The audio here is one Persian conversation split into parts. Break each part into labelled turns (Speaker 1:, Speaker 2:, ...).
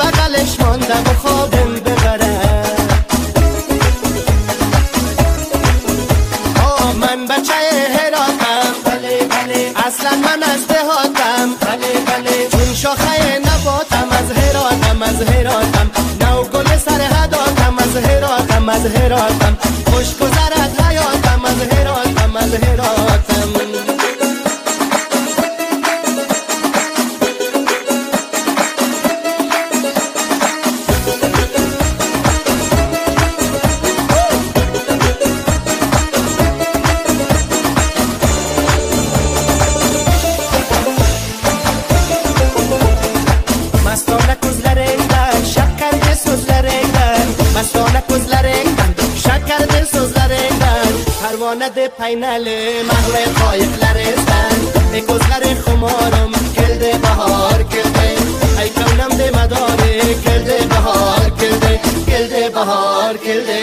Speaker 1: بغلش ماندم و خوابم ببره. من بچه هراتم، بله بله، اصلا من از دهاتم، بله بله، چون شاخه نباتم، از هراتم، از هراتم، نو گل سرحداتم، از هراتم، از هراتم، خوش گذرد حیاتم، از هراتم، از هراتم. De paynali mahve qoyiqlarizdan ey ko'zlari xumorim keldi bahor keldi ay ko'nglim de madori keldi bahor keldi keldi bahor keldi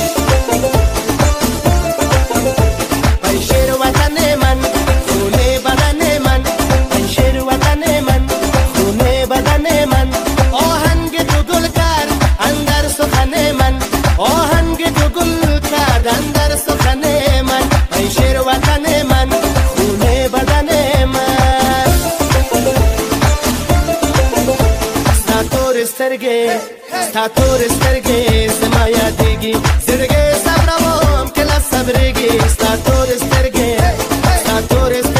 Speaker 1: ay sheru vatani man khune badani man ay sheru vatani man khune badani man ohangi tu gul kar andar sukhane man ohangi tu gul kar andar sukhane شیر وطن من خونه بدن من ستاتور استرگی زمایا دیگی سرگی صبرم کلا صبرگی ستاتور استرگی